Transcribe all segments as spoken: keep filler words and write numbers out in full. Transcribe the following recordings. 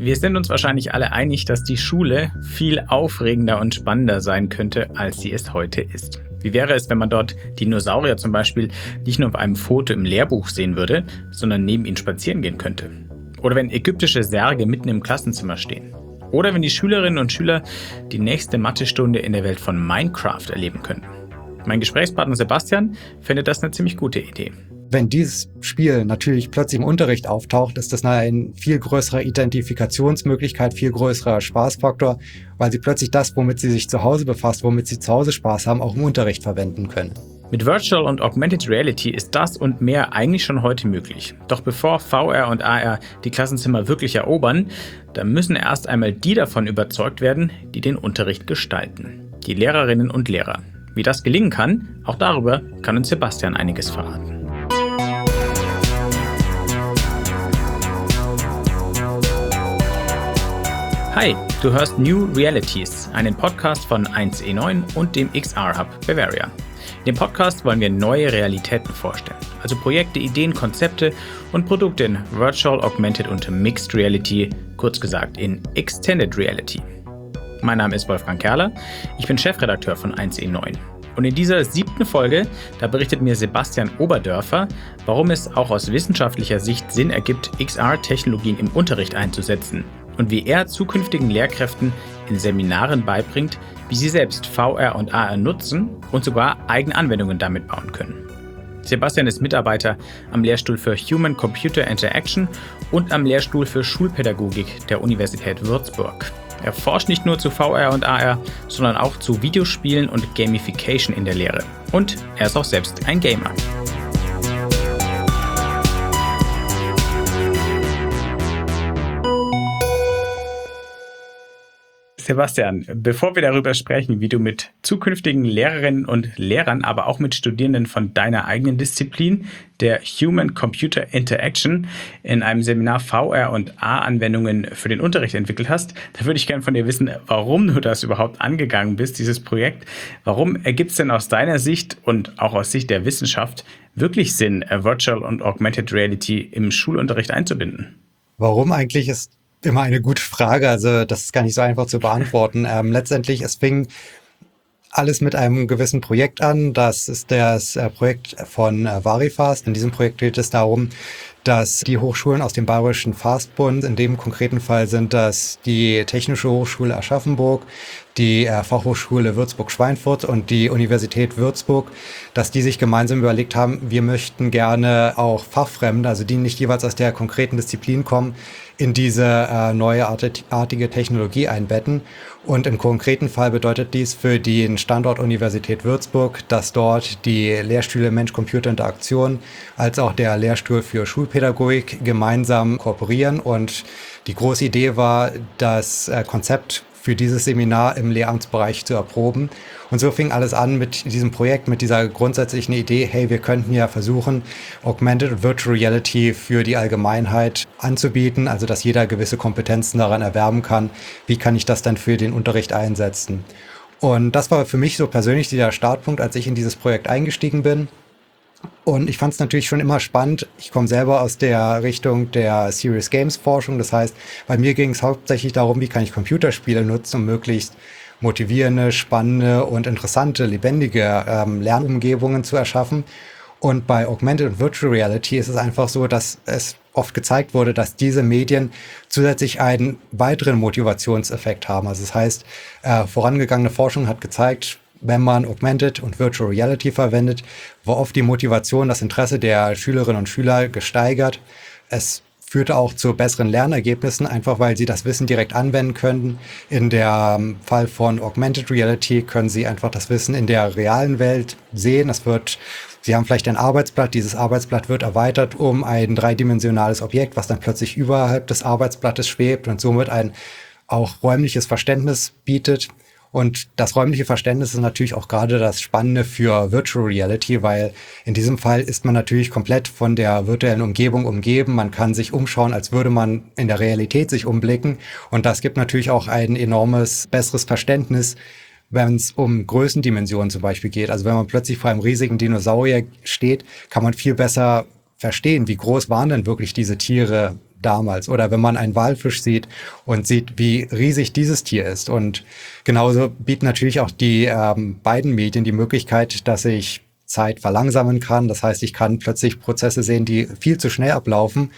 Wir sind uns wahrscheinlich alle einig, dass die Schule viel aufregender und spannender sein könnte, als sie es heute ist. Wie wäre es, wenn man dort Dinosaurier zum Beispiel nicht nur auf einem Foto im Lehrbuch sehen würde, sondern neben ihnen spazieren gehen könnte? Oder wenn ägyptische Särge mitten im Klassenzimmer stehen? Oder wenn die Schülerinnen und Schüler die nächste Mathestunde in der Welt von Minecraft erleben könnten? Mein Gesprächspartner Sebastian findet das eine ziemlich gute Idee. Wenn dieses Spiel natürlich plötzlich im Unterricht auftaucht, ist das eine viel größere Identifikationsmöglichkeit, viel größerer Spaßfaktor, weil sie plötzlich das, womit sie sich zu Hause befasst, womit sie zu Hause Spaß haben, auch im Unterricht verwenden können. Mit Virtual und Augmented Reality ist das und mehr eigentlich schon heute möglich. Doch bevor V R und A R die Klassenzimmer wirklich erobern, da müssen erst einmal die davon überzeugt werden, die den Unterricht gestalten. Die Lehrerinnen und Lehrer. Wie das gelingen kann, auch darüber kann uns Sebastian einiges verraten. Hi, du hörst New Realities, einen Podcast von eins E neun und dem X R-Hub Bavaria. In dem Podcast wollen wir neue Realitäten vorstellen, also Projekte, Ideen, Konzepte und Produkte in Virtual, Augmented und Mixed Reality, kurz gesagt in Extended Reality. Mein Name ist Wolfgang Kerler, ich bin Chefredakteur von eins E neun. Und in dieser siebten Folge, da berichtet mir Sebastian Oberdörfer, warum es auch aus wissenschaftlicher Sicht Sinn ergibt, X R-Technologien im Unterricht einzusetzen. Und wie er zukünftigen Lehrkräften in Seminaren beibringt, wie sie selbst V R und A R nutzen und sogar eigene Anwendungen damit bauen können. Sebastian ist Mitarbeiter am Lehrstuhl für Human-Computer Interaction und am Lehrstuhl für Schulpädagogik der Universität Würzburg. Er forscht nicht nur zu V R und A R, sondern auch zu Videospielen und Gamification in der Lehre. Und er ist auch selbst ein Gamer. Sebastian, bevor wir darüber sprechen, wie du mit zukünftigen Lehrerinnen und Lehrern, aber auch mit Studierenden von deiner eigenen Disziplin, der Human-Computer Interaction, in einem Seminar V R und A R-Anwendungen für den Unterricht entwickelt hast, da würde ich gerne von dir wissen, warum du das überhaupt angegangen bist, dieses Projekt. Warum ergibt es denn aus deiner Sicht und auch aus Sicht der Wissenschaft wirklich Sinn, Virtual und Augmented Reality im Schulunterricht einzubinden? Warum eigentlich ist immer eine gute Frage, also das ist gar nicht so einfach zu beantworten. Ähm, letztendlich, es fing alles mit einem gewissen Projekt an. Das ist das äh, Projekt von äh, Varifast. In diesem Projekt geht es darum, dass die Hochschulen aus dem Bayerischen Fastbund, in dem konkreten Fall sind das die Technische Hochschule Aschaffenburg, die äh, Fachhochschule Würzburg-Schweinfurt und die Universität Würzburg, dass die sich gemeinsam überlegt haben, wir möchten gerne auch Fachfremde, also die nicht jeweils aus der konkreten Disziplin kommen, in diese äh, neuartige Technologie einbetten. Und im konkreten Fall bedeutet dies für den Standort Universität Würzburg, dass dort die Lehrstühle Mensch-Computer-Interaktion als auch der Lehrstuhl für Schulpädagogik gemeinsam kooperieren. Und die große Idee war, das äh, Konzept für dieses Seminar im Lehramtsbereich zu erproben. Und so fing alles an mit diesem Projekt, mit dieser grundsätzlichen Idee, hey, wir könnten ja versuchen, Augmented und Virtual Reality für die Allgemeinheit anzubieten, also dass jeder gewisse Kompetenzen daran erwerben kann. Wie kann ich das dann für den Unterricht einsetzen? Und das war für mich so persönlich der Startpunkt, als ich in dieses Projekt eingestiegen bin. Und ich fand es natürlich schon immer spannend. Ich komme selber aus der Richtung der Serious Games Forschung. Das heißt, bei mir ging es hauptsächlich darum, wie kann ich Computerspiele nutzen, um möglichst motivierende, spannende und interessante, lebendige ähm, Lernumgebungen zu erschaffen. Und bei Augmented und Virtual Reality ist es einfach so, dass es oft gezeigt wurde, dass diese Medien zusätzlich einen weiteren Motivationseffekt haben. Also das heißt, äh, vorangegangene Forschung hat gezeigt, wenn man Augmented und Virtual Reality verwendet, war oft die Motivation, das Interesse der Schülerinnen und Schüler gesteigert. Es führte auch zu besseren Lernergebnissen, einfach weil sie das Wissen direkt anwenden können. In der Fall von Augmented Reality können sie einfach das Wissen in der realen Welt sehen. Es wird, sie haben vielleicht ein Arbeitsblatt, dieses Arbeitsblatt wird erweitert um ein dreidimensionales Objekt, was dann plötzlich überhalb des Arbeitsblattes schwebt und somit ein auch räumliches Verständnis bietet. Und das räumliche Verständnis ist natürlich auch gerade das Spannende für Virtual Reality, weil in diesem Fall ist man natürlich komplett von der virtuellen Umgebung umgeben. Man kann sich umschauen, als würde man in der Realität sich umblicken. Und das gibt natürlich auch ein enormes, besseres Verständnis, wenn es um Größendimensionen zum Beispiel geht. Also wenn man plötzlich vor einem riesigen Dinosaurier steht, kann man viel besser verstehen, wie groß waren denn wirklich diese Tiere, damals. Oder wenn man einen Walfisch sieht und sieht, wie riesig dieses Tier ist. Und genauso bieten natürlich auch die ähm, beiden Medien die Möglichkeit, dass ich Zeit verlangsamen kann. Das heißt, ich kann plötzlich Prozesse sehen, die viel zu schnell ablaufen,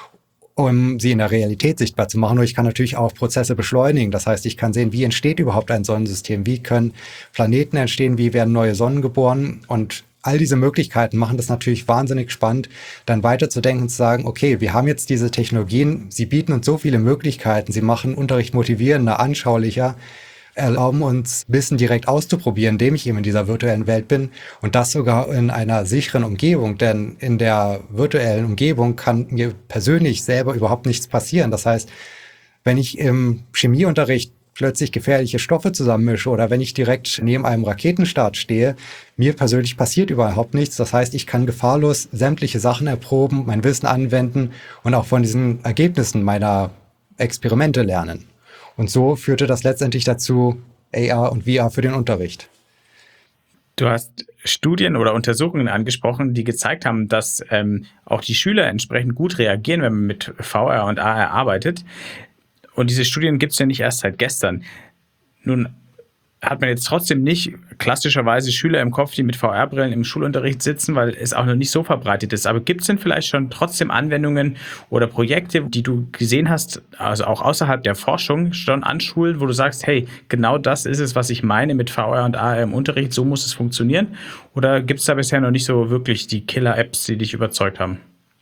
um sie in der Realität sichtbar zu machen. Und ich kann natürlich auch Prozesse beschleunigen. Das heißt, ich kann sehen, wie entsteht überhaupt ein Sonnensystem, wie können Planeten entstehen, wie werden neue Sonnen geboren. Und all diese Möglichkeiten machen das natürlich wahnsinnig spannend, dann weiterzudenken und zu sagen, okay, wir haben jetzt diese Technologien, sie bieten uns so viele Möglichkeiten, sie machen Unterricht motivierender, anschaulicher, erlauben uns Wissen direkt auszuprobieren, indem ich eben in dieser virtuellen Welt bin und das sogar in einer sicheren Umgebung, denn in der virtuellen Umgebung kann mir persönlich selber überhaupt nichts passieren. Das heißt, wenn ich im Chemieunterricht plötzlich gefährliche Stoffe zusammenmische oder wenn ich direkt neben einem Raketenstart stehe, mir persönlich passiert überhaupt nichts. Das heißt, ich kann gefahrlos sämtliche Sachen erproben, mein Wissen anwenden und auch von diesen Ergebnissen meiner Experimente lernen. Und so führte das letztendlich dazu, A R und V R für den Unterricht. Du hast Studien oder Untersuchungen angesprochen, die gezeigt haben, dass ähm, auch die Schüler entsprechend gut reagieren, wenn man mit V R und A R arbeitet. Und diese Studien gibt es ja nicht erst seit gestern. Nun hat man jetzt trotzdem nicht klassischerweise Schüler im Kopf, die mit V R-Brillen im Schulunterricht sitzen, weil es auch noch nicht so verbreitet ist. Aber gibt es denn vielleicht schon trotzdem Anwendungen oder Projekte, die du gesehen hast, also auch außerhalb der Forschung, schon an Schulen, wo du sagst, hey, genau das ist es, was ich meine mit V R und A R im Unterricht, so muss es funktionieren? Oder gibt es da bisher noch nicht so wirklich die Killer-Apps, die dich überzeugt haben?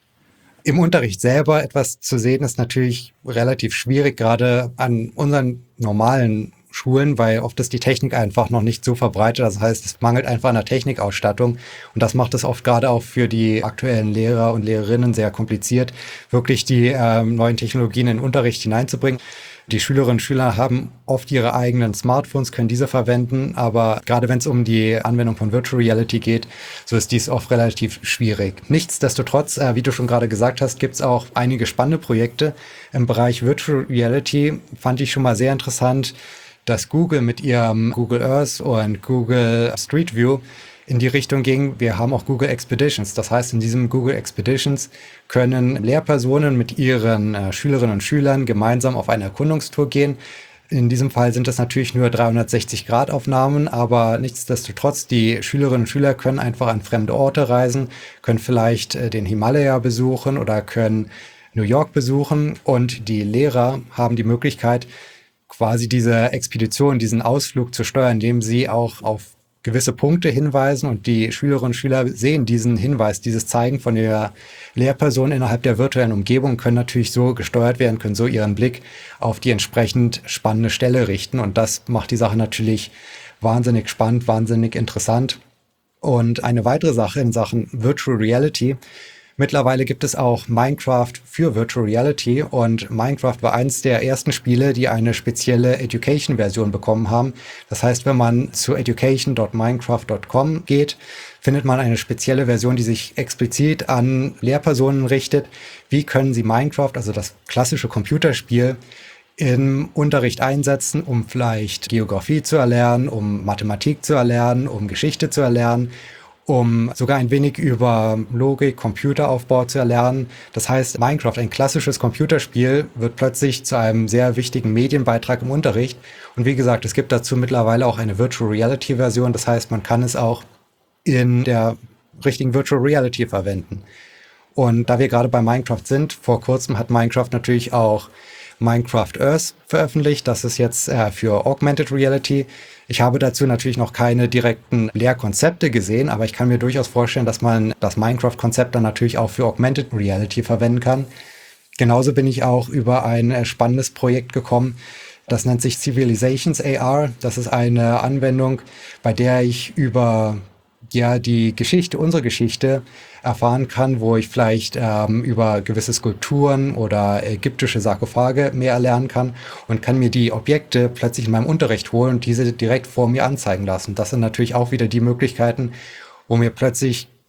Im Unterricht selber etwas zu sehen, ist natürlich relativ schwierig, gerade an unseren normalen Schulen, weil oft ist die Technik einfach noch nicht so verbreitet. Das heißt, es mangelt einfach an der Technikausstattung. Und das macht es oft gerade auch für die aktuellen Lehrer und Lehrerinnen sehr kompliziert, wirklich die ähm, neuen Technologien in den Unterricht hineinzubringen. Die Schülerinnen und Schüler haben oft ihre eigenen Smartphones, können diese verwenden, aber gerade wenn es um die Anwendung von Virtual Reality geht, so ist dies oft relativ schwierig. Nichtsdestotrotz, äh, wie du schon gerade gesagt hast, gibt es auch einige spannende Projekte im Bereich Virtual Reality. Fand ich schon mal sehr interessant, dass Google mit ihrem Google Earth und Google Street View in die Richtung ging. Wir haben auch Google Expeditions. Das heißt, in diesem Google Expeditions können Lehrpersonen mit ihren äh, Schülerinnen und Schülern gemeinsam auf eine Erkundungstour gehen. In diesem Fall sind das natürlich nur dreihundertsechzig Grad Aufnahmen, aber nichtsdestotrotz, die Schülerinnen und Schüler können einfach an fremde Orte reisen, können vielleicht äh, den Himalaya besuchen oder können New York besuchen und die Lehrer haben die Möglichkeit, quasi diese Expedition, diesen Ausflug zu steuern, indem sie auch auf gewisse Punkte hinweisen und die Schülerinnen und Schüler sehen diesen Hinweis, dieses Zeigen von der Lehrperson innerhalb der virtuellen Umgebung, können natürlich so gesteuert werden, können so ihren Blick auf die entsprechend spannende Stelle richten und das macht die Sache natürlich wahnsinnig spannend, wahnsinnig interessant. Und eine weitere Sache in Sachen Virtual Reality: Mittlerweile gibt es auch Minecraft für Virtual Reality und Minecraft war eins der ersten Spiele, die eine spezielle Education-Version bekommen haben. Das heißt, wenn man zu education Punkt minecraft Punkt com geht, findet man eine spezielle Version, die sich explizit an Lehrpersonen richtet. Wie können sie Minecraft, also das klassische Computerspiel, im Unterricht einsetzen, um vielleicht Geografie zu erlernen, um Mathematik zu erlernen, um Geschichte zu erlernen, um sogar ein wenig über Logik, Computeraufbau zu erlernen. Das heißt, Minecraft, ein klassisches Computerspiel, wird plötzlich zu einem sehr wichtigen Medienbeitrag im Unterricht. Und wie gesagt, es gibt dazu mittlerweile auch eine Virtual Reality Version. Das heißt, man kann es auch in der richtigen Virtual Reality verwenden. Und da wir gerade bei Minecraft sind, vor kurzem hat Minecraft natürlich auch Minecraft Earth veröffentlicht. Das ist jetzt äh, für Augmented Reality. Ich habe dazu natürlich noch keine direkten Lehrkonzepte gesehen, aber ich kann mir durchaus vorstellen, dass man das Minecraft-Konzept dann natürlich auch für Augmented Reality verwenden kann. Genauso bin ich auch über ein äh, spannendes Projekt gekommen. Das nennt sich Civilizations A R. Das ist eine Anwendung, bei der ich über ja die Geschichte, unsere Geschichte erfahren kann, wo ich vielleicht ähm, über gewisse Skulpturen oder ägyptische Sarkophage mehr erlernen kann und kann mir die Objekte plötzlich in meinem Unterricht holen und diese direkt vor mir anzeigen lassen. Das sind natürlich auch wieder die Möglichkeiten, wo mir plötzlich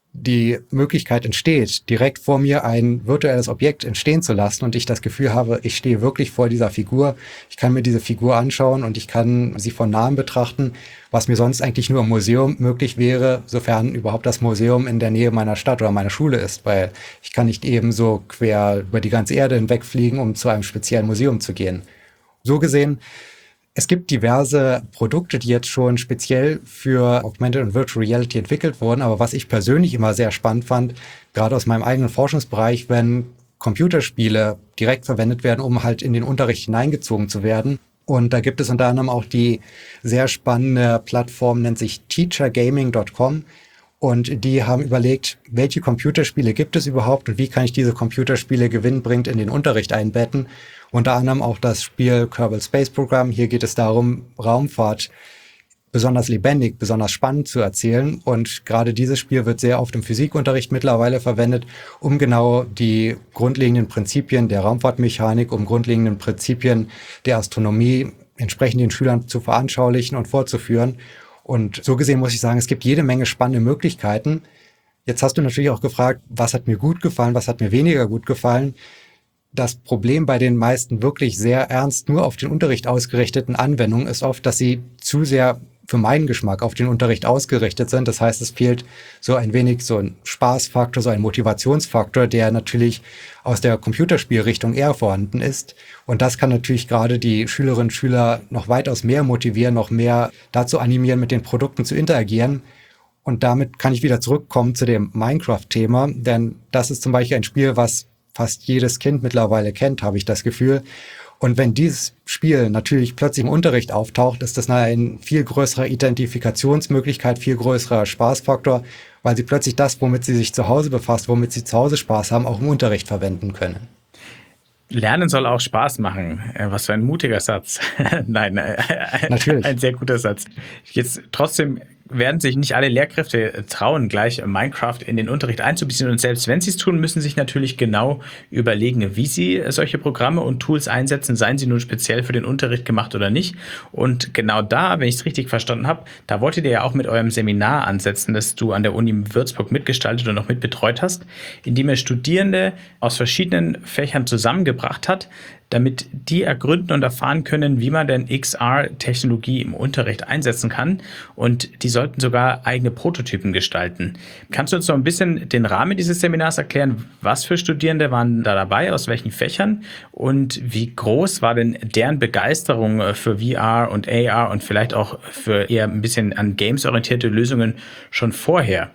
die Möglichkeit entsteht, direkt vor mir ein virtuelles Objekt entstehen zu lassen und ich das Gefühl habe, ich stehe wirklich vor dieser Figur, ich kann mir diese Figur anschauen und ich kann sie von nahem betrachten, was mir sonst eigentlich nur im Museum möglich wäre, sofern überhaupt das Museum in der Nähe meiner Stadt oder meiner Schule ist, weil ich kann nicht eben so quer über die ganze Erde hinwegfliegen, um zu einem speziellen Museum zu gehen. So gesehen, es gibt diverse Produkte, die jetzt schon speziell für Augmented und Virtual Reality entwickelt wurden. Aber was ich persönlich immer sehr spannend fand, gerade aus meinem eigenen Forschungsbereich, wenn Computerspiele direkt verwendet werden, um halt in den Unterricht hineingezogen zu werden. Und da gibt es unter anderem auch die sehr spannende Plattform, nennt sich teacher gaming dot com. Und die haben überlegt, welche Computerspiele gibt es überhaupt und wie kann ich diese Computerspiele gewinnbringend in den Unterricht einbetten. Unter anderem auch das Spiel Kerbal Space Program. Hier geht es darum, Raumfahrt besonders lebendig, besonders spannend zu erzählen. Und gerade dieses Spiel wird sehr oft im Physikunterricht mittlerweile verwendet, um genau die grundlegenden Prinzipien der Raumfahrtmechanik, um grundlegenden Prinzipien der Astronomie entsprechend den Schülern zu veranschaulichen und vorzuführen. Und so gesehen muss ich sagen, es gibt jede Menge spannende Möglichkeiten. Jetzt hast du natürlich auch gefragt, was hat mir gut gefallen, was hat mir weniger gut gefallen. Das Problem bei den meisten wirklich sehr ernst nur auf den Unterricht ausgerichteten Anwendungen ist oft, dass sie zu sehr für meinen Geschmack auf den Unterricht ausgerichtet sind. Das heißt, es fehlt so ein wenig so ein Spaßfaktor, so ein Motivationsfaktor, der natürlich aus der Computerspielrichtung eher vorhanden ist. Und das kann natürlich gerade die Schülerinnen und Schüler noch weitaus mehr motivieren, noch mehr dazu animieren, mit den Produkten zu interagieren. Und damit kann ich wieder zurückkommen zu dem Minecraft-Thema, denn das ist zum Beispiel ein Spiel, was fast jedes Kind mittlerweile kennt, habe ich das Gefühl. Und wenn dieses Spiel natürlich plötzlich im Unterricht auftaucht, ist das eine viel größere Identifikationsmöglichkeit, viel größerer Spaßfaktor, weil sie plötzlich das, womit sie sich zu Hause befasst, womit sie zu Hause Spaß haben, auch im Unterricht verwenden können. Lernen soll auch Spaß machen. Was für ein mutiger Satz. Nein, Natürlich. Ein sehr guter Satz. Jetzt trotzdem werden sich nicht alle Lehrkräfte trauen, gleich Minecraft in den Unterricht einzubeziehen. Und selbst wenn sie es tun, müssen sich natürlich genau überlegen, wie sie solche Programme und Tools einsetzen, seien sie nun speziell für den Unterricht gemacht oder nicht. Und genau da, wenn ich es richtig verstanden habe, da wolltet ihr ja auch mit eurem Seminar ansetzen, das du an der Uni Würzburg mitgestaltet und auch mitbetreut hast, indem ihr Studierende aus verschiedenen Fächern zusammengebracht hat, damit die ergründen und erfahren können, wie man denn X R-Technologie im Unterricht einsetzen kann. Und die sollten sogar eigene Prototypen gestalten. Kannst du uns noch ein bisschen den Rahmen dieses Seminars erklären? Was für Studierende waren da dabei, aus welchen Fächern? Und wie groß war denn deren Begeisterung für V R und A R und vielleicht auch für eher ein bisschen an Games orientierte Lösungen schon vorher?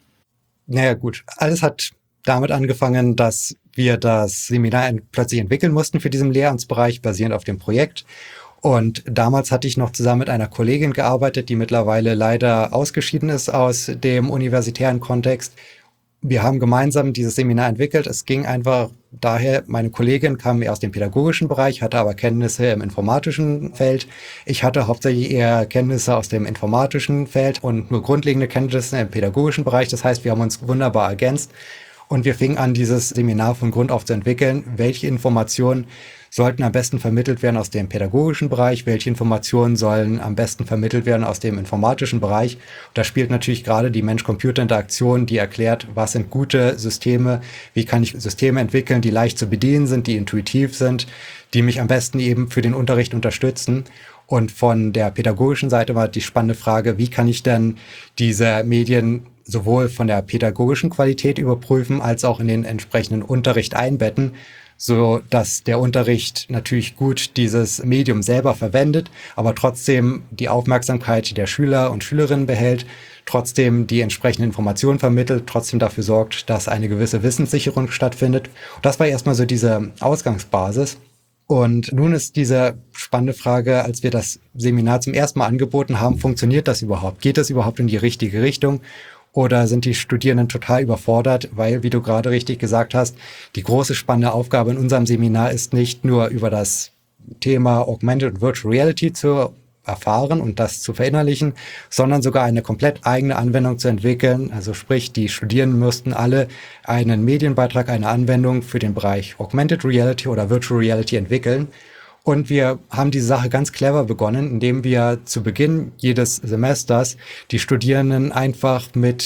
Naja gut, alles hat damit angefangen, dass wir das Seminar plötzlich entwickeln mussten für diesen Lehramtsbereich, basierend auf dem Projekt. Und damals hatte ich noch zusammen mit einer Kollegin gearbeitet, die mittlerweile leider ausgeschieden ist aus dem universitären Kontext. Wir haben gemeinsam dieses Seminar entwickelt. Es ging einfach daher, meine Kollegin kam eher aus dem pädagogischen Bereich, hatte aber Kenntnisse im informatischen Feld. Ich hatte hauptsächlich eher Kenntnisse aus dem informatischen Feld und nur grundlegende Kenntnisse im pädagogischen Bereich. Das heißt, wir haben uns wunderbar ergänzt. Und wir fingen an, dieses Seminar von Grund auf zu entwickeln. Welche Informationen sollten am besten vermittelt werden aus dem pädagogischen Bereich? Welche Informationen sollen am besten vermittelt werden aus dem informatischen Bereich? Und da spielt natürlich gerade die Mensch-Computer-Interaktion, die erklärt, was sind gute Systeme? Wie kann ich Systeme entwickeln, die leicht zu bedienen sind, die intuitiv sind, die mich am besten eben für den Unterricht unterstützen? Und von der pädagogischen Seite war die spannende Frage, wie kann ich denn diese Medien sowohl von der pädagogischen Qualität überprüfen, als auch in den entsprechenden Unterricht einbetten, so dass der Unterricht natürlich gut dieses Medium selber verwendet, aber trotzdem die Aufmerksamkeit der Schüler und Schülerinnen behält, trotzdem die entsprechenden Informationen vermittelt, trotzdem dafür sorgt, dass eine gewisse Wissenssicherung stattfindet. Und das war erstmal so diese Ausgangsbasis. Und nun ist diese spannende Frage, als wir das Seminar zum ersten Mal angeboten haben, funktioniert das überhaupt? Geht das überhaupt in die richtige Richtung? Oder sind die Studierenden total überfordert, weil, wie du gerade richtig gesagt hast, die große spannende Aufgabe in unserem Seminar ist nicht nur über das Thema Augmented und Virtual Reality zu erfahren und das zu verinnerlichen, sondern sogar eine komplett eigene Anwendung zu entwickeln. Also sprich, die Studierenden müssten alle einen Medienbeitrag, eine Anwendung für den Bereich Augmented Reality oder Virtual Reality entwickeln. Und wir haben diese Sache ganz clever begonnen, indem wir zu Beginn jedes Semesters die Studierenden einfach mit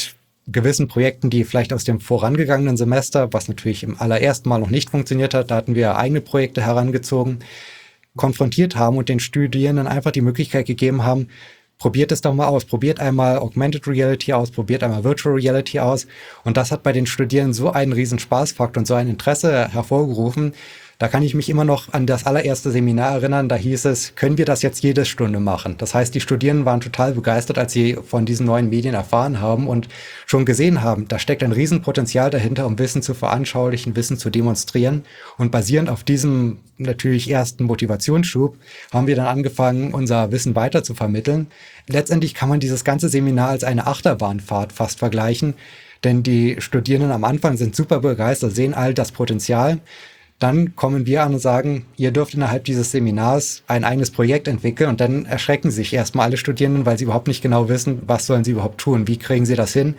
gewissen Projekten, die vielleicht aus dem vorangegangenen Semester, was natürlich im allerersten Mal noch nicht funktioniert hat, da hatten wir eigene Projekte herangezogen, konfrontiert haben und den Studierenden einfach die Möglichkeit gegeben haben, probiert es doch mal aus, probiert einmal Augmented Reality aus, probiert einmal Virtual Reality aus. Und das hat bei den Studierenden so einen riesen Spaßfaktor und so ein Interesse hervorgerufen. Da kann ich mich immer noch an das allererste Seminar erinnern, da hieß es, können wir das jetzt jede Stunde machen? Das heißt, die Studierenden waren total begeistert, als sie von diesen neuen Medien erfahren haben und schon gesehen haben, da steckt ein Riesenpotenzial dahinter, um Wissen zu veranschaulichen, Wissen zu demonstrieren. Und basierend auf diesem natürlich ersten Motivationsschub haben wir dann angefangen, unser Wissen weiter zu vermitteln. Letztendlich kann man dieses ganze Seminar als eine Achterbahnfahrt fast vergleichen, denn die Studierenden am Anfang sind super begeistert, sehen all das Potenzial. Dann kommen wir an und sagen, ihr dürft innerhalb dieses Seminars ein eigenes Projekt entwickeln und dann erschrecken sich erstmal alle Studierenden, weil sie überhaupt nicht genau wissen, was sollen sie überhaupt tun, wie kriegen sie das hin.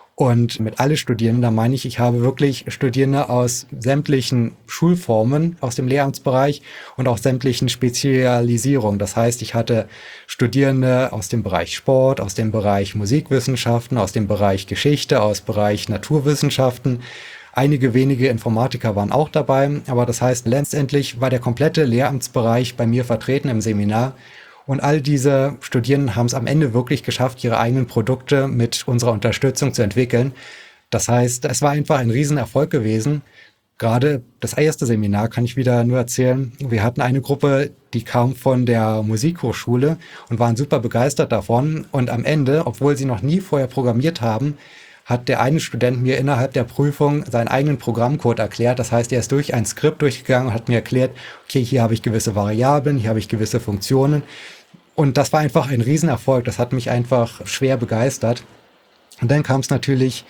Und mit alle Studierenden, da meine ich, ich habe wirklich Studierende aus sämtlichen Schulformen aus dem Lehramtsbereich und auch sämtlichen Spezialisierungen. Das heißt, ich hatte Studierende aus dem Bereich Sport, aus dem Bereich Musikwissenschaften, aus dem Bereich Geschichte, aus dem Bereich Naturwissenschaften. Einige wenige Informatiker waren auch dabei, aber das heißt, letztendlich war der komplette Lehramtsbereich bei mir vertreten im Seminar und all diese Studierenden haben es am Ende wirklich geschafft, ihre eigenen Produkte mit unserer Unterstützung zu entwickeln. Das heißt, es war einfach ein Riesenerfolg gewesen. Gerade das erste Seminar kann ich wieder nur erzählen. Wir hatten eine Gruppe, die kam von der Musikhochschule und waren super begeistert davon und am Ende, obwohl sie noch nie vorher programmiert haben, hat der eine Student mir innerhalb der Prüfung seinen eigenen Programmcode erklärt. Das heißt, er ist durch ein Skript durchgegangen und hat mir erklärt, okay, hier habe ich gewisse Variablen, hier habe ich gewisse Funktionen. Und das war einfach ein Riesenerfolg. Das hat mich einfach schwer begeistert. Und dann kam es natürlich,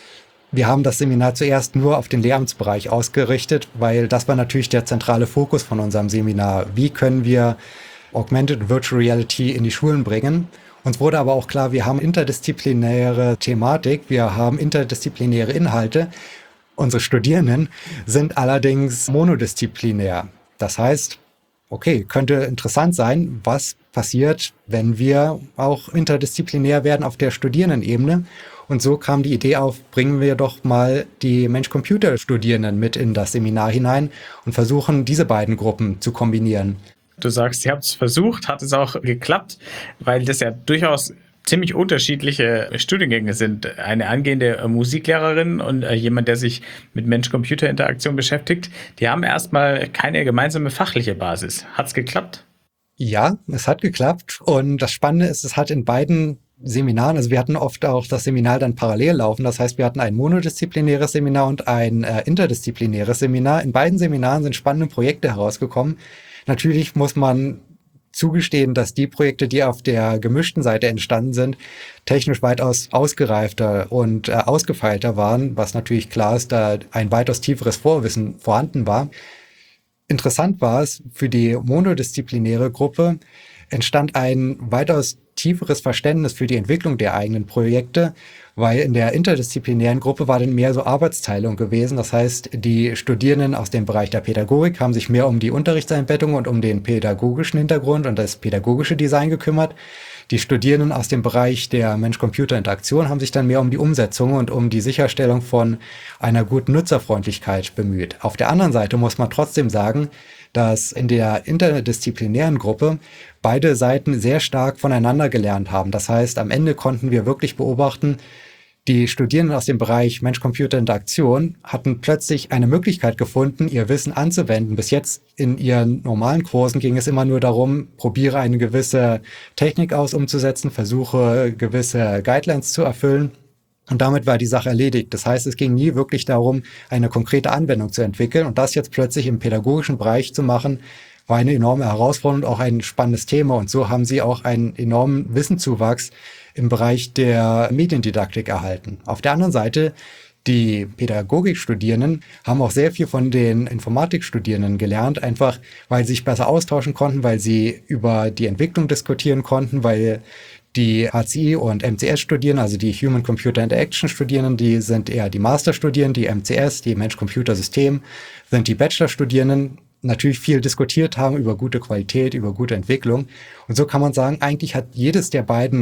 wir haben das Seminar zuerst nur auf den Lehramtsbereich ausgerichtet, weil das war natürlich der zentrale Fokus von unserem Seminar. Wie können wir Augmented Virtual Reality in die Schulen bringen? Uns wurde aber auch klar, wir haben interdisziplinäre Thematik, wir haben interdisziplinäre Inhalte. Unsere Studierenden sind allerdings monodisziplinär. Das heißt, okay, könnte interessant sein, was passiert, wenn wir auch interdisziplinär werden auf der Studierendenebene. Und so kam die Idee auf, bringen wir doch mal die Mensch-Computer-Studierenden mit in das Seminar hinein und versuchen, diese beiden Gruppen zu kombinieren. Du sagst, ihr habt es versucht, hat es auch geklappt, weil das ja durchaus ziemlich unterschiedliche Studiengänge sind. Eine angehende Musiklehrerin und jemand, der sich mit Mensch-Computer-Interaktion beschäftigt, die haben erstmal keine gemeinsame fachliche Basis. Hat es geklappt? Ja, es hat geklappt und das Spannende ist, es hat in beiden Seminaren, also wir hatten oft auch das Seminar dann parallel laufen, das heißt, wir hatten ein monodisziplinäres Seminar und ein äh, interdisziplinäres Seminar. In beiden Seminaren sind spannende Projekte herausgekommen. Natürlich muss man zugestehen, dass die Projekte, die auf der gemischten Seite entstanden sind, technisch weitaus ausgereifter und äh, ausgefeilter waren, was natürlich klar ist, da ein weitaus tieferes Vorwissen vorhanden war. Interessant war es, für die monodisziplinäre Gruppe entstand ein weitaus tieferes Verständnis für die Entwicklung der eigenen Projekte, weil in der interdisziplinären Gruppe war dann mehr so Arbeitsteilung gewesen. Das heißt, die Studierenden aus dem Bereich der Pädagogik haben sich mehr um die Unterrichtseinbettung und um den pädagogischen Hintergrund und das pädagogische Design gekümmert. Die Studierenden aus dem Bereich der Mensch-Computer-Interaktion haben sich dann mehr um die Umsetzung und um die Sicherstellung von einer guten Nutzerfreundlichkeit bemüht. Auf der anderen Seite muss man trotzdem sagen, dass in der interdisziplinären Gruppe beide Seiten sehr stark voneinander gelernt haben. Das heißt, am Ende konnten wir wirklich beobachten, die Studierenden aus dem Bereich Mensch-Computer-Interaktion hatten plötzlich eine Möglichkeit gefunden, ihr Wissen anzuwenden. Bis jetzt in ihren normalen Kursen ging es immer nur darum, probiere eine gewisse Technik aus umzusetzen, versuche gewisse Guidelines zu erfüllen. Und damit war die Sache erledigt. Das heißt, es ging nie wirklich darum, eine konkrete Anwendung zu entwickeln. Und das jetzt plötzlich im pädagogischen Bereich zu machen, war eine enorme Herausforderung und auch ein spannendes Thema. Und so haben sie auch einen enormen Wissenszuwachs im Bereich der Mediendidaktik erhalten. Auf der anderen Seite, die Pädagogikstudierenden haben auch sehr viel von den Informatikstudierenden gelernt, einfach weil sie sich besser austauschen konnten, weil sie über die Entwicklung diskutieren konnten, weil die H C I und M C S-Studierenden, also die Human-Computer-Interaction-Studierenden, die sind eher die Masterstudierenden, die M C S, die Mensch-Computer-System, sind die Bachelorstudierenden, natürlich viel diskutiert haben über gute Qualität, über gute Entwicklung. Und so kann man sagen, eigentlich hat jedes der beiden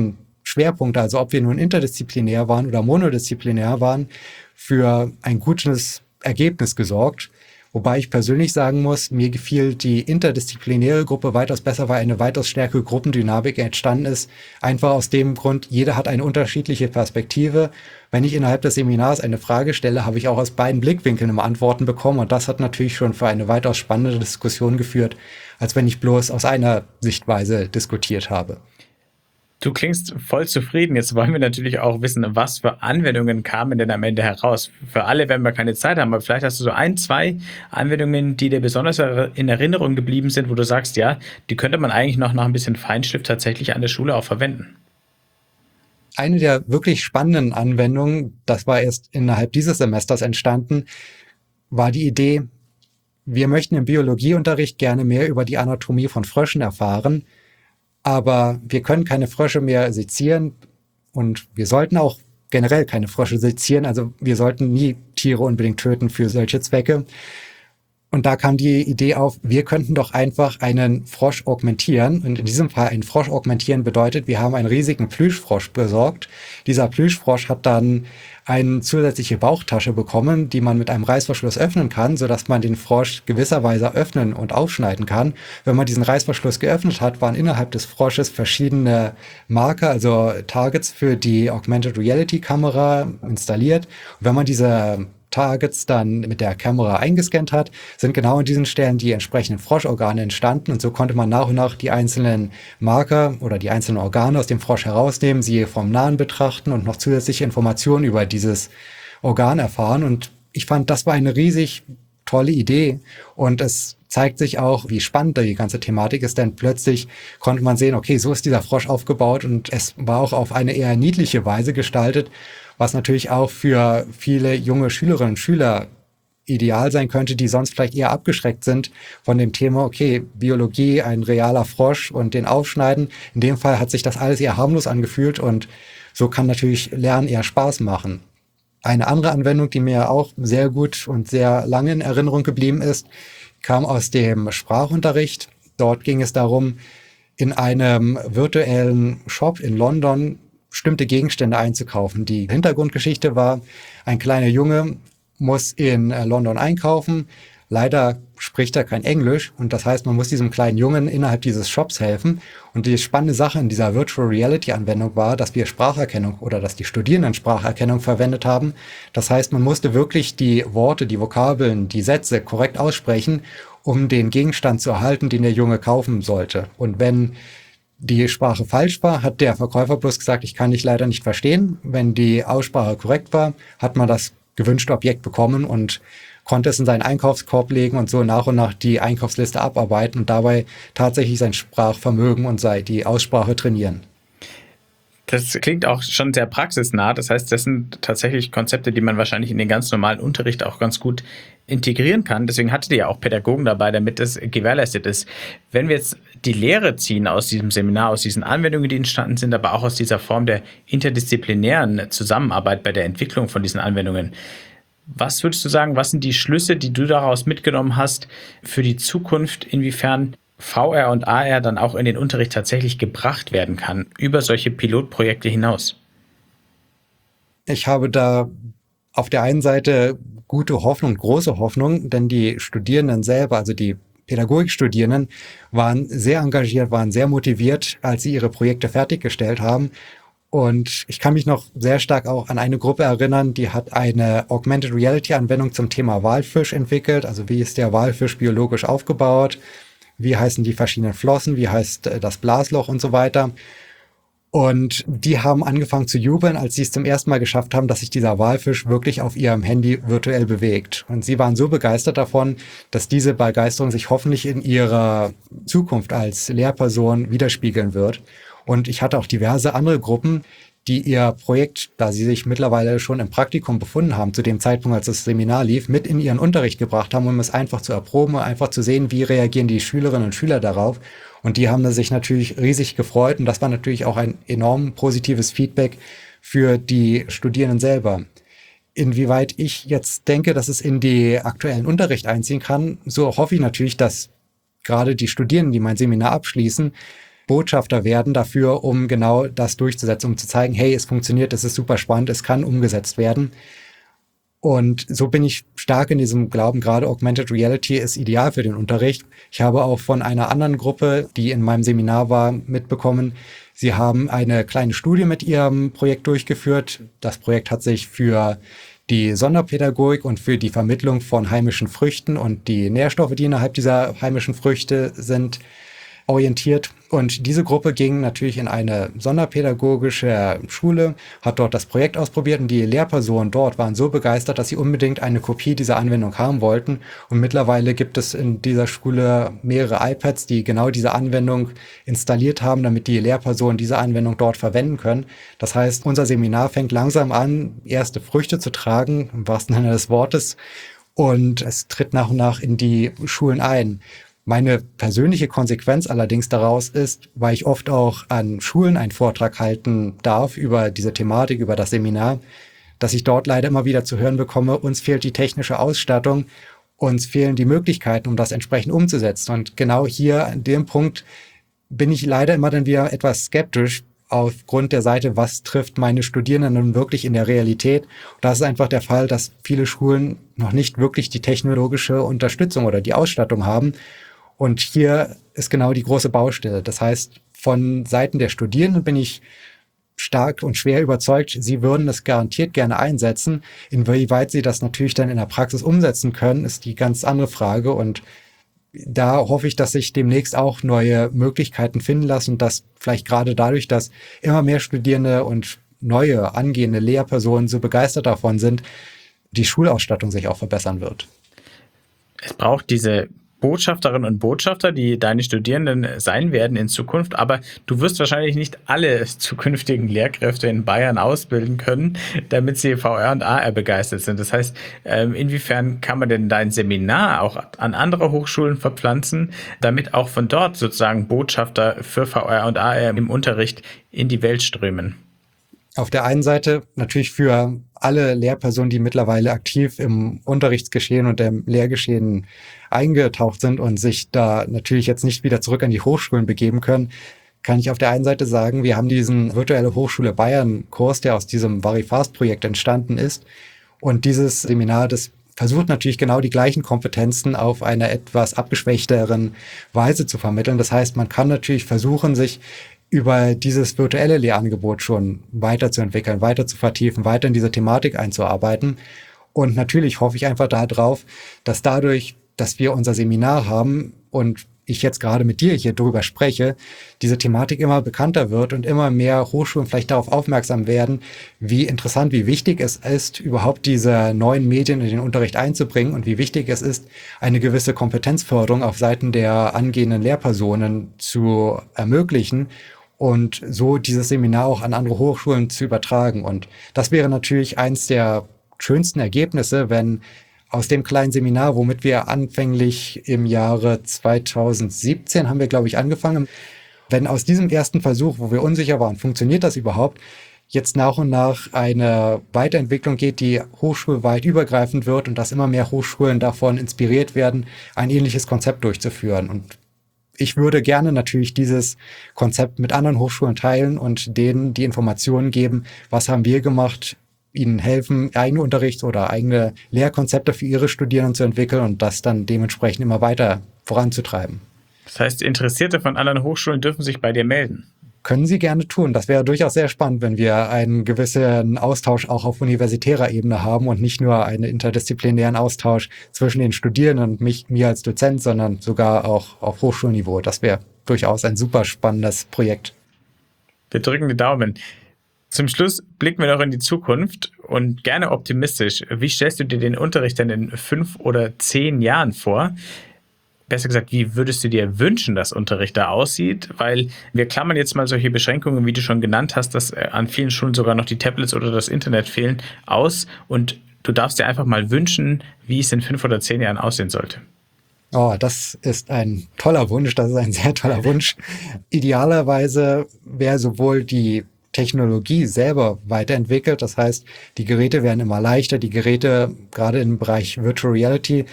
Schwerpunkte, also ob wir nun interdisziplinär waren oder monodisziplinär waren, für ein gutes Ergebnis gesorgt. Wobei ich persönlich sagen muss, mir gefiel die interdisziplinäre Gruppe weitaus besser, weil eine weitaus stärkere Gruppendynamik entstanden ist. Einfach aus dem Grund, jeder hat eine unterschiedliche Perspektive. Wenn ich innerhalb des Seminars eine Frage stelle, habe ich auch aus beiden Blickwinkeln immer Antworten bekommen. Und das hat natürlich schon für eine weitaus spannende Diskussion geführt, als wenn ich bloß aus einer Sichtweise diskutiert habe. Du klingst voll zufrieden. Jetzt wollen wir natürlich auch wissen, was für Anwendungen kamen denn am Ende heraus. Für alle werden wir keine Zeit haben, aber vielleicht hast du so ein, zwei Anwendungen, die dir besonders in Erinnerung geblieben sind, wo du sagst, ja, die könnte man eigentlich noch nach ein bisschen Feinschliff tatsächlich an der Schule auch verwenden. Eine der wirklich spannenden Anwendungen, das war erst innerhalb dieses Semesters entstanden, war die Idee, wir möchten im Biologieunterricht gerne mehr über die Anatomie von Fröschen erfahren, aber wir können keine Frösche mehr sezieren und wir sollten auch generell keine Frösche sezieren. Also wir sollten nie Tiere unbedingt töten für solche Zwecke. Und da kam die Idee auf, wir könnten doch einfach einen Frosch augmentieren. Und in diesem Fall ein Frosch augmentieren bedeutet, wir haben einen riesigen Plüschfrosch besorgt. Dieser Plüschfrosch hat dann eine zusätzliche Bauchtasche bekommen, die man mit einem Reißverschluss öffnen kann, sodass man den Frosch gewisserweise öffnen und aufschneiden kann. Wenn man diesen Reißverschluss geöffnet hat, waren innerhalb des Frosches verschiedene Marker, also Targets für die Augmented Reality Kamera installiert. Und wenn man diese Targets dann mit der Kamera eingescannt hat, sind genau an diesen Stellen die entsprechenden Froschorgane entstanden und so konnte man nach und nach die einzelnen Marker oder die einzelnen Organe aus dem Frosch herausnehmen, sie vom Nahen betrachten und noch zusätzliche Informationen über dieses Organ erfahren und ich fand, das war eine riesig tolle Idee und es zeigt sich auch, wie spannend die ganze Thematik ist, denn plötzlich konnte man sehen, okay, so ist dieser Frosch aufgebaut und es war auch auf eine eher niedliche Weise gestaltet, was natürlich auch für viele junge Schülerinnen und Schüler ideal sein könnte, die sonst vielleicht eher abgeschreckt sind von dem Thema, okay, Biologie, ein realer Frosch und den aufschneiden. In dem Fall hat sich das alles eher harmlos angefühlt und so kann natürlich Lernen eher Spaß machen. Eine andere Anwendung, die mir auch sehr gut und sehr lange in Erinnerung geblieben ist, kam aus dem Sprachunterricht. Dort ging es darum, in einem virtuellen Shop in London bestimmte Gegenstände einzukaufen. Die Hintergrundgeschichte war, ein kleiner Junge muss in London einkaufen. Leider spricht er kein Englisch und das heißt, man muss diesem kleinen Jungen innerhalb dieses Shops helfen. Und die spannende Sache in dieser Virtual Reality Anwendung war, dass wir Spracherkennung oder dass die Studierenden Spracherkennung verwendet haben. Das heißt, man musste wirklich die Worte, die Vokabeln, die Sätze korrekt aussprechen, um den Gegenstand zu erhalten, den der Junge kaufen sollte. Und wenn die Sprache falsch war, hat der Verkäufer bloß gesagt, ich kann dich leider nicht verstehen. Wenn die Aussprache korrekt war, hat man das gewünschte Objekt bekommen und konnte es in seinen Einkaufskorb legen und so nach und nach die Einkaufsliste abarbeiten und dabei tatsächlich sein Sprachvermögen und die Aussprache trainieren. Das klingt auch schon sehr praxisnah. Das heißt, das sind tatsächlich Konzepte, die man wahrscheinlich in den ganz normalen Unterricht auch ganz gut integrieren kann. Deswegen hattet ihr ja auch Pädagogen dabei, damit das gewährleistet ist. Wenn wir jetzt die Lehre ziehen aus diesem Seminar, aus diesen Anwendungen, die entstanden sind, aber auch aus dieser Form der interdisziplinären Zusammenarbeit bei der Entwicklung von diesen Anwendungen, was würdest du sagen, was sind die Schlüsse, die du daraus mitgenommen hast für die Zukunft, inwiefern V R und A R dann auch in den Unterricht tatsächlich gebracht werden kann, über solche Pilotprojekte hinaus? Ich habe da auf der einen Seite gute Hoffnung, große Hoffnung, denn die Studierenden selber, also die Pädagogikstudierenden, waren sehr engagiert, waren sehr motiviert, als sie ihre Projekte fertiggestellt haben. Und ich kann mich noch sehr stark auch an eine Gruppe erinnern, die hat eine Augmented Reality Anwendung zum Thema Walfisch entwickelt. Also wie ist der Walfisch biologisch aufgebaut? Wie heißen die verschiedenen Flossen? Wie heißt das Blasloch und so weiter? Und die haben angefangen zu jubeln, als sie es zum ersten Mal geschafft haben, dass sich dieser Walfisch wirklich auf ihrem Handy virtuell bewegt. Und sie waren so begeistert davon, dass diese Begeisterung sich hoffentlich in ihrer Zukunft als Lehrperson widerspiegeln wird. Und ich hatte auch diverse andere Gruppen, die ihr Projekt, da sie sich mittlerweile schon im Praktikum befunden haben, zu dem Zeitpunkt, als das Seminar lief, mit in ihren Unterricht gebracht haben, um es einfach zu erproben, einfach zu sehen, wie reagieren die Schülerinnen und Schüler darauf. Und die haben sich natürlich riesig gefreut. Und das war natürlich auch ein enorm positives Feedback für die Studierenden selber. Inwieweit ich jetzt denke, dass es in die aktuellen Unterricht einziehen kann, so hoffe ich natürlich, dass gerade die Studierenden, die mein Seminar abschließen, Botschafter werden dafür, um genau das durchzusetzen, um zu zeigen, hey, es funktioniert, es ist super spannend, es kann umgesetzt werden. Und so bin ich stark in diesem Glauben, gerade Augmented Reality ist ideal für den Unterricht. Ich habe auch von einer anderen Gruppe, die in meinem Seminar war, mitbekommen, sie haben eine kleine Studie mit ihrem Projekt durchgeführt. Das Projekt hat sich für die Sonderpädagogik und für die Vermittlung von heimischen Früchten und die Nährstoffe, die innerhalb dieser heimischen Früchte sind, orientiert. Und diese Gruppe ging natürlich in eine sonderpädagogische Schule, hat dort das Projekt ausprobiert und die Lehrpersonen dort waren so begeistert, dass sie unbedingt eine Kopie dieser Anwendung haben wollten. Und mittlerweile gibt es in dieser Schule mehrere iPads, die genau diese Anwendung installiert haben, damit die Lehrpersonen diese Anwendung dort verwenden können. Das heißt, unser Seminar fängt langsam an, erste Früchte zu tragen, im wahrsten Sinne des Wortes. Und es tritt nach und nach in die Schulen ein. Meine persönliche Konsequenz allerdings daraus ist, weil ich oft auch an Schulen einen Vortrag halten darf über diese Thematik, über das Seminar, dass ich dort leider immer wieder zu hören bekomme, uns fehlt die technische Ausstattung, uns fehlen die Möglichkeiten, um das entsprechend umzusetzen. Und genau hier an dem Punkt bin ich leider immer dann wieder etwas skeptisch aufgrund der Seite, was trifft meine Studierenden nun wirklich in der Realität. Und das ist einfach der Fall, dass viele Schulen noch nicht wirklich die technologische Unterstützung oder die Ausstattung haben. Und hier ist genau die große Baustelle. Das heißt, von Seiten der Studierenden bin ich stark und schwer überzeugt, sie würden es garantiert gerne einsetzen. Inwieweit sie das natürlich dann in der Praxis umsetzen können, ist die ganz andere Frage. Und da hoffe ich, dass sich demnächst auch neue Möglichkeiten finden lassen und dass vielleicht gerade dadurch, dass immer mehr Studierende und neue angehende Lehrpersonen so begeistert davon sind, die Schulausstattung sich auch verbessern wird. Es braucht diese Botschafterinnen und Botschafter, die deine Studierenden sein werden in Zukunft, aber du wirst wahrscheinlich nicht alle zukünftigen Lehrkräfte in Bayern ausbilden können, damit sie V R und A R begeistert sind. Das heißt, inwiefern kann man denn dein Seminar auch an andere Hochschulen verpflanzen, damit auch von dort sozusagen Botschafter für V R und A R im Unterricht in die Welt strömen? Auf der einen Seite natürlich für alle Lehrpersonen, die mittlerweile aktiv im Unterrichtsgeschehen und im Lehrgeschehen eingetaucht sind und sich da natürlich jetzt nicht wieder zurück an die Hochschulen begeben können, kann ich auf der einen Seite sagen, wir haben diesen Virtuelle Hochschule Bayern Kurs, der aus diesem VariFast-Projekt entstanden ist. Und dieses Seminar, das versucht natürlich genau die gleichen Kompetenzen auf einer etwas abgeschwächteren Weise zu vermitteln. Das heißt, man kann natürlich versuchen, sich über dieses virtuelle Lehrangebot schon weiterzuentwickeln, weiter zu vertiefen, weiter in diese Thematik einzuarbeiten. Und natürlich hoffe ich einfach darauf, dass dadurch, dass wir unser Seminar haben und ich jetzt gerade mit dir hier drüber spreche, diese Thematik immer bekannter wird und immer mehr Hochschulen vielleicht darauf aufmerksam werden, wie interessant, wie wichtig es ist, überhaupt diese neuen Medien in den Unterricht einzubringen und wie wichtig es ist, eine gewisse Kompetenzförderung auf Seiten der angehenden Lehrpersonen zu ermöglichen und so dieses Seminar auch an andere Hochschulen zu übertragen. Und das wäre natürlich eins der schönsten Ergebnisse, wenn aus dem kleinen Seminar, womit wir anfänglich im Jahre zweitausendsiebzehn haben wir, glaube ich, angefangen, wenn aus diesem ersten Versuch, wo wir unsicher waren, funktioniert das überhaupt, jetzt nach und nach eine Weiterentwicklung geht, die hochschulweit übergreifend wird und dass immer mehr Hochschulen davon inspiriert werden, ein ähnliches Konzept durchzuführen. Und ich würde gerne natürlich dieses Konzept mit anderen Hochschulen teilen und denen die Informationen geben, was haben wir gemacht, ihnen helfen, eigene Unterrichts- oder eigene Lehrkonzepte für ihre Studierenden zu entwickeln und das dann dementsprechend immer weiter voranzutreiben. Das heißt, Interessierte von anderen Hochschulen dürfen sich bei dir melden? Können Sie gerne tun. Das wäre durchaus sehr spannend, wenn wir einen gewissen Austausch auch auf universitärer Ebene haben und nicht nur einen interdisziplinären Austausch zwischen den Studierenden und mich, mir als Dozent, sondern sogar auch auf Hochschulniveau. Das wäre durchaus ein super spannendes Projekt. Wir drücken die Daumen. Zum Schluss blicken wir noch in die Zukunft und gerne optimistisch. Wie stellst du dir den Unterricht denn in fünf oder zehn Jahren vor? Besser gesagt, wie würdest du dir wünschen, dass Unterricht da aussieht? Weil wir klammern jetzt mal solche Beschränkungen, wie du schon genannt hast, dass an vielen Schulen sogar noch die Tablets oder das Internet fehlen, aus. Und du darfst dir einfach mal wünschen, wie es in fünf oder zehn Jahren aussehen sollte. Oh, das ist ein toller Wunsch. Das ist ein sehr toller Wunsch. Idealerweise wäre sowohl die Technologie selber weiterentwickelt. Das heißt, die Geräte werden immer leichter. Die Geräte, gerade im Bereich Virtual Reality,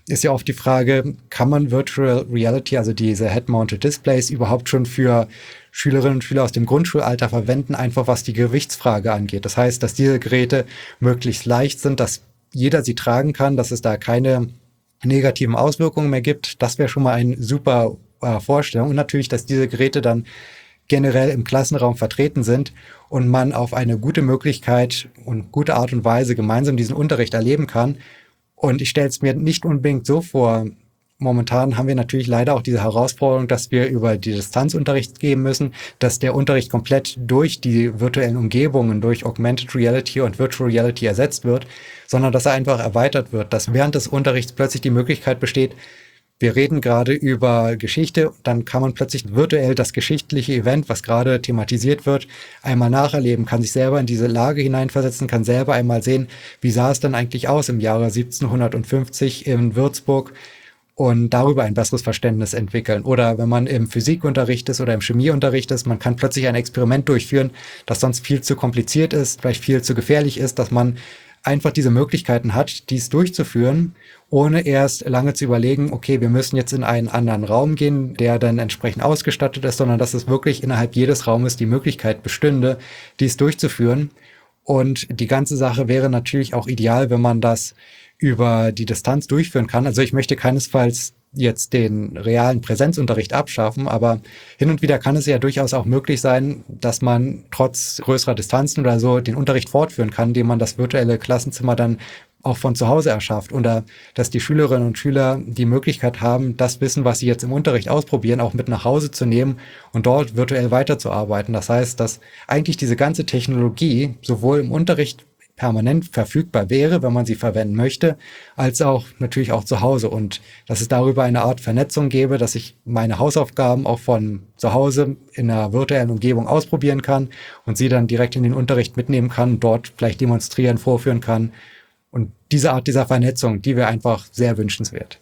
ist ja oft die Frage, kann man Virtual Reality, also diese Head-Mounted Displays, überhaupt schon für Schülerinnen und Schüler aus dem Grundschulalter verwenden, einfach was die Gewichtsfrage angeht. Das heißt, dass diese Geräte möglichst leicht sind, dass jeder sie tragen kann, dass es da keine negativen Auswirkungen mehr gibt. Das wäre schon mal eine super äh, Vorstellung. Und natürlich, dass diese Geräte dann generell im Klassenraum vertreten sind und man auf eine gute Möglichkeit und gute Art und Weise gemeinsam diesen Unterricht erleben kann. Und ich stelle es mir nicht unbedingt so vor. Momentan haben wir natürlich leider auch diese Herausforderung, dass wir über die Distanzunterricht gehen müssen, dass der Unterricht komplett durch die virtuellen Umgebungen, durch Augmented Reality und Virtual Reality ersetzt wird, sondern dass er einfach erweitert wird, dass während des Unterrichts plötzlich die Möglichkeit besteht, wir reden gerade über Geschichte, dann kann man plötzlich virtuell das geschichtliche Event, was gerade thematisiert wird, einmal nacherleben, kann sich selber in diese Lage hineinversetzen, kann selber einmal sehen, wie sah es denn eigentlich aus im Jahre siebzehnhundertfünfzig in Würzburg, und darüber ein besseres Verständnis entwickeln. Oder wenn man im Physikunterricht ist oder im Chemieunterricht ist, man kann plötzlich ein Experiment durchführen, das sonst viel zu kompliziert ist, vielleicht viel zu gefährlich ist, dass man einfach diese Möglichkeiten hat, dies durchzuführen, ohne erst lange zu überlegen, okay, wir müssen jetzt in einen anderen Raum gehen, der dann entsprechend ausgestattet ist, sondern dass es wirklich innerhalb jedes Raumes die Möglichkeit bestünde, dies durchzuführen. Und die ganze Sache wäre natürlich auch ideal, wenn man das über die Distanz durchführen kann. Also ich möchte keinesfalls jetzt den realen Präsenzunterricht abschaffen, aber hin und wieder kann es ja durchaus auch möglich sein, dass man trotz größerer Distanzen oder so den Unterricht fortführen kann, indem man das virtuelle Klassenzimmer dann auch von zu Hause erschafft, oder dass die Schülerinnen und Schüler die Möglichkeit haben, das Wissen, was sie jetzt im Unterricht ausprobieren, auch mit nach Hause zu nehmen und dort virtuell weiterzuarbeiten. Das heißt, dass eigentlich diese ganze Technologie sowohl im Unterricht permanent verfügbar wäre, wenn man sie verwenden möchte, als auch natürlich auch zu Hause, und dass es darüber eine Art Vernetzung gäbe, dass ich meine Hausaufgaben auch von zu Hause in einer virtuellen Umgebung ausprobieren kann und sie dann direkt in den Unterricht mitnehmen kann, dort vielleicht demonstrieren, vorführen kann. Und diese Art dieser Vernetzung, die wäre einfach sehr wünschenswert.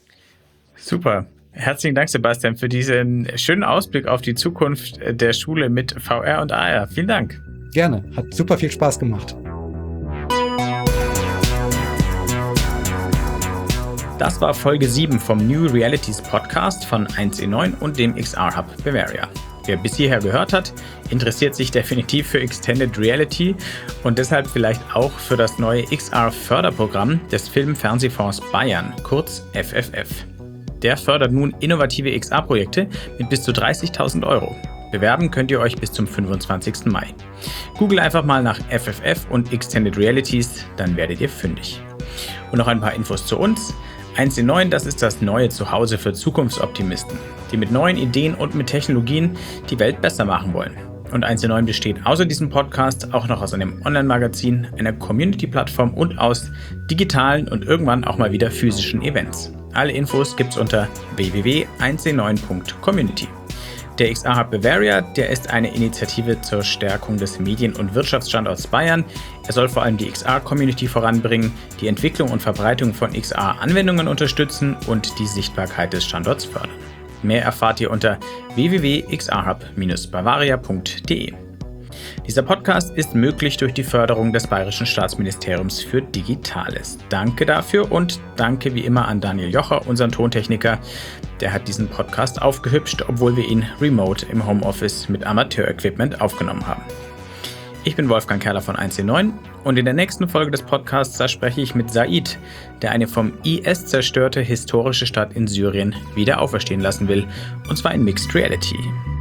Super. Herzlichen Dank, Sebastian, für diesen schönen Ausblick auf die Zukunft der Schule mit V R und A R. Vielen Dank. Gerne. Hat super viel Spaß gemacht. Das war Folge sieben vom New Realities Podcast von eins E neun und dem X R Hub Bavaria. Wer bis hierher gehört hat, interessiert sich definitiv für Extended Reality und deshalb vielleicht auch für das neue X R-Förderprogramm des Film-Fernsehfonds Bayern, kurz F F F. Der fördert nun innovative X R-Projekte mit bis zu dreißigtausend Euro. Bewerben könnt ihr euch bis zum fünfundzwanzigsten Mai. Google einfach mal nach F F F und Extended Realities, dann werdet ihr fündig. Und noch ein paar Infos zu uns. eins E neun, das ist das neue Zuhause für Zukunftsoptimisten, die mit neuen Ideen und mit Technologien die Welt besser machen wollen. Und eins E neun besteht außer diesem Podcast auch noch aus einem Online-Magazin, einer Community-Plattform und aus digitalen und irgendwann auch mal wieder physischen Events. Alle Infos gibt's unter w w w punkt eins e neun punkt community. Der X R Hub Bavaria, der ist eine Initiative zur Stärkung des Medien- und Wirtschaftsstandorts Bayern. Er soll vor allem die X R-Community voranbringen, die Entwicklung und Verbreitung von X R-Anwendungen unterstützen und die Sichtbarkeit des Standorts fördern. Mehr erfahrt ihr unter w w w punkt x r hub dash bavaria punkt d e. Dieser Podcast ist möglich durch die Förderung des Bayerischen Staatsministeriums für Digitales. Danke dafür und danke wie immer an Daniel Jocher, unseren Tontechniker. Der hat diesen Podcast aufgehübscht, obwohl wir ihn remote im Homeoffice mit Amateur-Equipment aufgenommen haben. Ich bin Wolfgang Kerler von eins E neun und in der nächsten Folge des Podcasts da spreche ich mit Said, der eine vom I S zerstörte historische Stadt in Syrien wieder auferstehen lassen will, und zwar in Mixed Reality.